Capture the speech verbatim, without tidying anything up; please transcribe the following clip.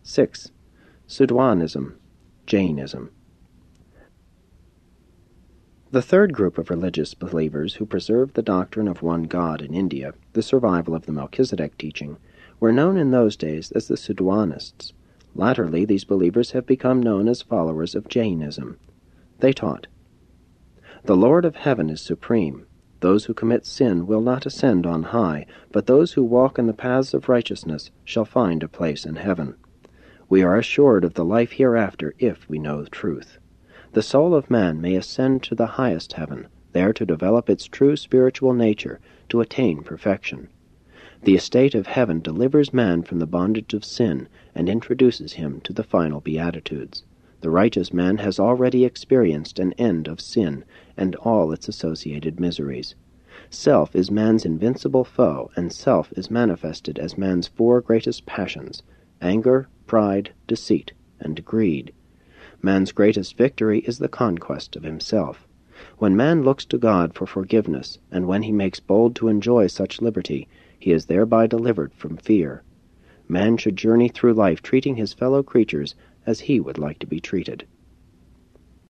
Six. Saudhawanism, Jainism. The third group of religious believers who preserved the doctrine of one God in India, the survival of the Melchizedek teaching, were known in those days as the Saudhawanists. Latterly, these believers have become known as followers of Jainism. They taught, "The Lord of heaven is supreme. Those who commit sin will not ascend on high, but those who walk in the paths of righteousness shall find a place in heaven. We are assured of the life hereafter if we know truth. The soul of man may ascend to the highest heaven, there to develop its true spiritual nature, to attain perfection. The estate of heaven delivers man from the bondage of sin and introduces him to the final beatitudes. The righteous man has already experienced an end of sin and all its associated miseries. Self is man's invincible foe, and self is manifested as man's four greatest passions: anger, pride, deceit, and greed. Man's greatest victory is the conquest of himself. When man looks to God for forgiveness, and when he makes bold to enjoy such liberty, he is thereby delivered from fear. Man should journey through life treating his fellow creatures as he would like to be treated.